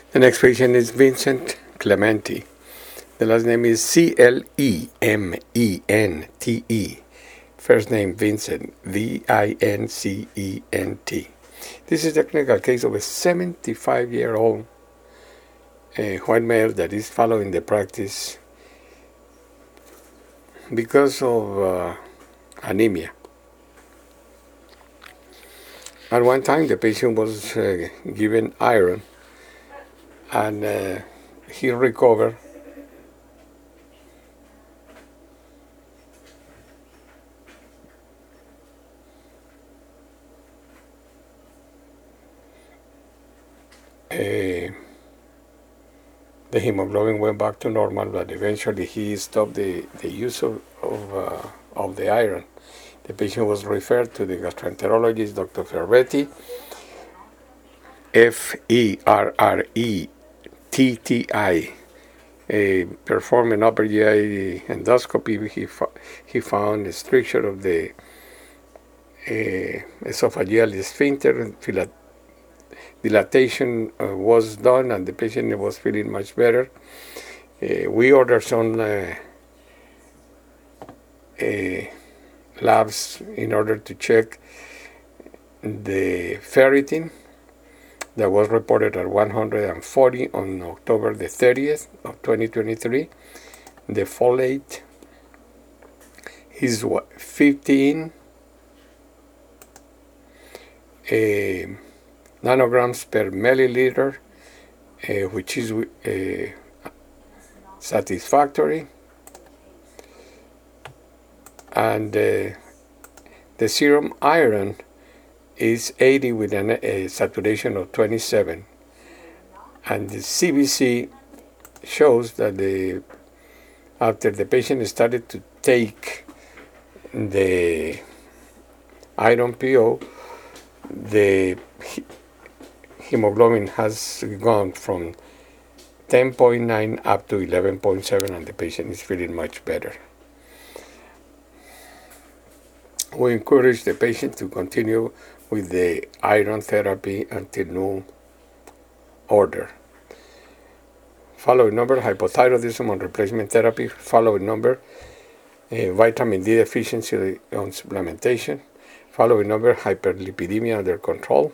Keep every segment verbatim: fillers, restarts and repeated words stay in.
The next patient is Vincent Clementi. The last name is C L E M E N T E. First name Vincent, V I N C E N T. This is a clinical case of a seventy-five-year-old uh, white male that is following the practice because of uh, anemia. At one time, the patient was uh, given iron, and uh, he recovered. Uh, the hemoglobin went back to normal, but eventually he stopped the, the use of of, uh, of the iron. The patient was referred to the gastroenterologist, Doctor Ferretti, F E R R E T T I. Uh, performed an upper G I endoscopy. He, fo- he found a stricture of the uh, esophageal sphincter. Filat- dilatation uh, was done, and the patient was feeling much better. Uh, we ordered some uh, uh, labs in order to check the ferritin that was reported at one hundred forty on October the thirtieth of twenty twenty-three. The folate is what, fifteen uh, nanograms per milliliter, uh, which is uh, satisfactory. And uh, the serum iron is eighty with an, a saturation of twenty-seven. And the C B C shows that the after the patient started to take the iron P O, the hemoglobin has gone from ten point nine up to eleven point seven, and the patient is feeling much better. We encourage the patient to continue with the iron therapy until new order. Following number, hypothyroidism on replacement therapy. Following number, uh, vitamin D deficiency on supplementation. Following number, hyperlipidemia under control.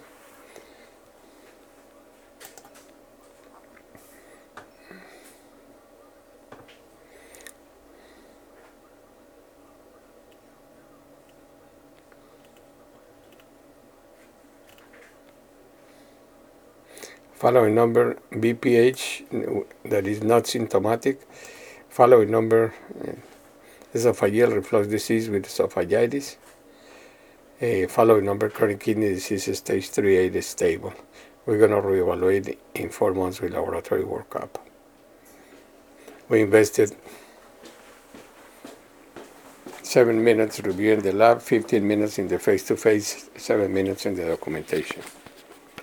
Following number, B P H that is not symptomatic. Following number, uh, esophageal reflux disease with esophagitis. Uh, following number, chronic kidney disease stage three A is stable. We're going to reevaluate in four months with laboratory workup. We invested seven minutes reviewing the lab, fifteen minutes in the face-to-face, seven minutes in the documentation.